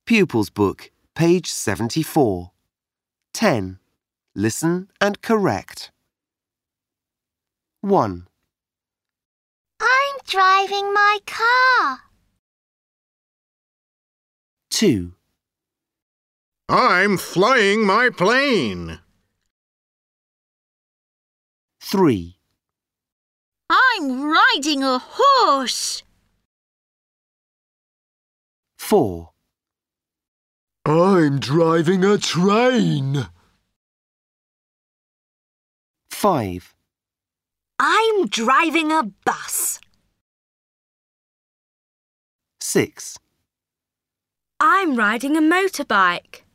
Pupils Book, page 74. 10. Listen and correct. 1. I'm driving my car. 2. I'm flying my plane. 3. I'm riding a horse. 4. I'm driving a train. 5. I'm driving a bus. 6. I'm riding a motorbike.